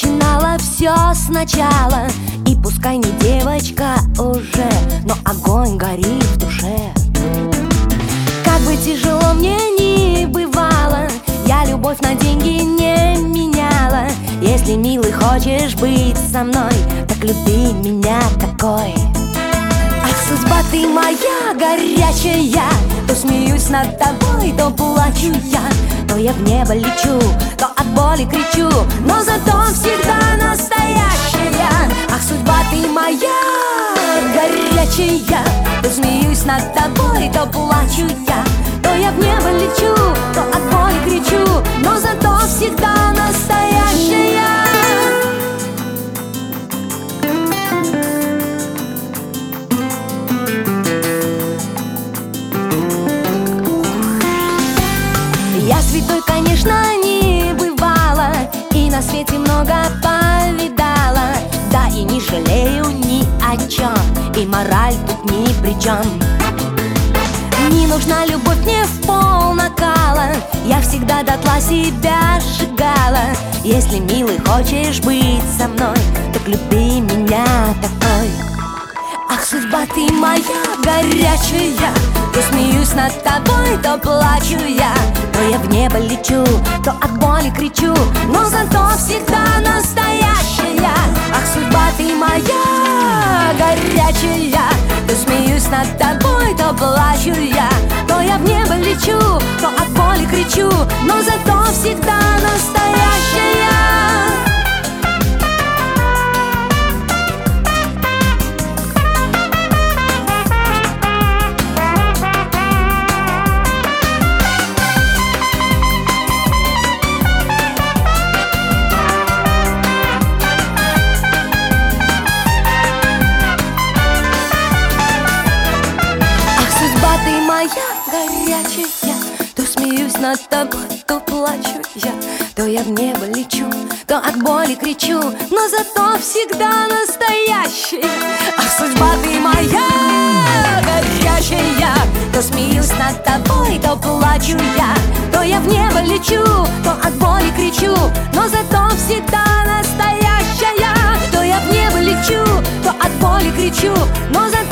начинала все сначала. И пускай не девочка уже, но огонь горит в душе. Как бы тяжело мне ни бывало, я любовь на деньги не меняла. Если, милый, хочешь быть со мной, так люби меня такой. Ах, судьба, ты моя горячая, то смеюсь над тобой, то плачу я. То я в небо лечу, то от боли кричу, но зато всегда настоящая. Ах, судьба, ты моя горячая, то смеюсь над тобой, то плачу я. То я в небо лечу, то от боли кричу, но зато всегда настоящая. Я святой, конечно, не бывала, и на свете много повидала. Да и не жалею ни о чем, и мораль тут ни при чем. Не нужна любовь мне в пол накала, я всегда дотла себя сжигала. Если, милый, хочешь быть со мной, так люби меня такой. Ах, судьба, ты моя горячая, то смеюсь над тобой, то плачу я. То я в небо лечу, то от боли кричу, но зато всегда настоящая. Ах, судьба, ты моя горячая, то смеюсь над тобой, то плачу я. То я в небо лечу, то от боли кричу, но зато всегда настоящая. Ты моя горячая, то смеюсь над тобой, то плачу я. То я в небо лечу, то от боли кричу, но зато всегда настоящая. Ах, судьба, ты моя горячая, то смеюсь над тобой, то плачу я. То я в небо лечу, то от боли кричу, но зато всегда настоящая. То я в небо лечу, то от боли кричу, но зато